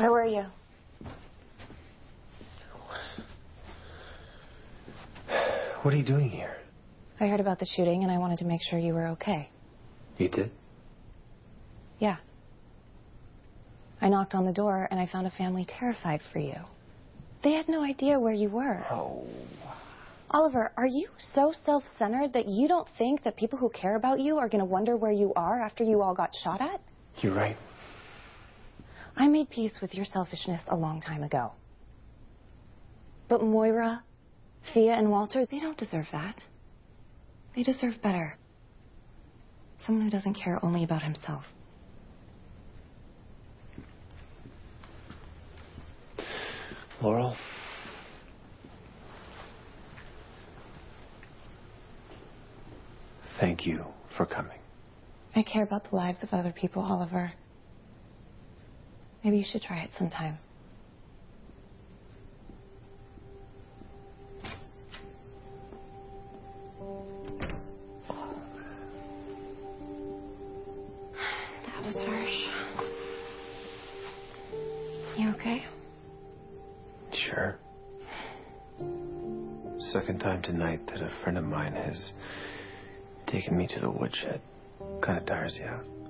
Where were you? What are you doing here? I heard about the shooting and I wanted to make sure you were okay. You did? Yeah. I knocked on the door and I found a family terrified for you. They had no idea where you were. Oh. Oliver, are you so self-centered that you don't think that people who care about you are going to wonder where you are after you all got shot at? You're right. I made peace with your selfishness a long time ago. But Moira, Thea, and Walter, they don't deserve that. They deserve better. Someone who doesn't care only about himself. Laurel? Thank you for coming. I care about the lives of other people, Oliver. Maybe you should try it sometime. That was harsh. You okay? Sure. Second time tonight that a friend of mine has taken me to the woodshed. Kind of tires you out.